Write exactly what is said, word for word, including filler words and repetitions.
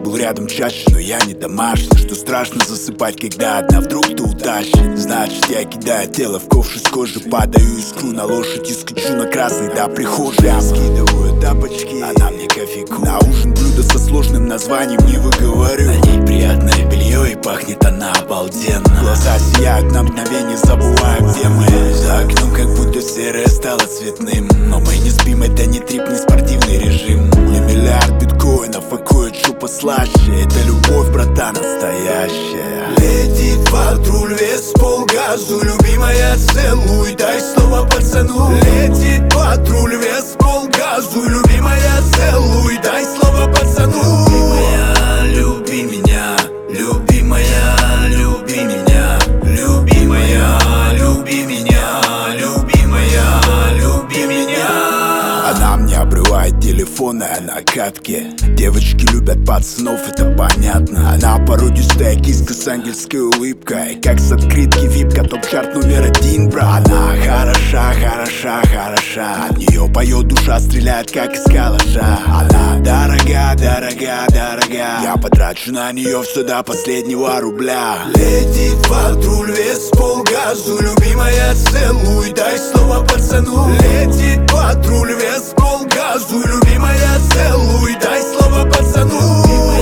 был рядом чаще, но я не домашний. Что страшно засыпать, когда одна вдруг ты утащит. Значит, я кидаю тело в ковш из кожи, падаю искру на лошадь и скачу на красный до прихожей. Скидываю тапочки, она мне кофейку. На ужин блюдо со сложным названием не выговорю. На ней приятное белье и пахнет она обалденно. Глаза сияют, на мгновение забываем, где мы. За окном как будто серое стало цветным. Но мы не спим, это не трип, не спортивный режим. Не миллиард биткоинов, а кое-что послаще. Это любовь, братан, настоящая. Летит патруль, вес полгазу. Любимая, целуй, дай слово пацану. Летит патруль, вес полгазу. Любимая, целуй, дай слово пацану. Любимая, люби меня. Любимая, люби меня. Любимая, люби меня. Любимая, люби меня. Она мне обрывает телефон, а на катке. Девочки любят пацанов, это понятно. Она породистая киска с ангельской улыбкой, как с открытки випка, топ-чарт номер один, брат. Она хороша, хороша, хороша. От нее поет душа, стреляет как из калаша. Она дорога, дорога, дорога. Я потрачу на нее все до последнего рубля. Летит патруль, вес полгазу. Любимая, целуй, дай слово пацану. Летит патруль, вес полгазу. Любимая, целуй, дай слово пацану.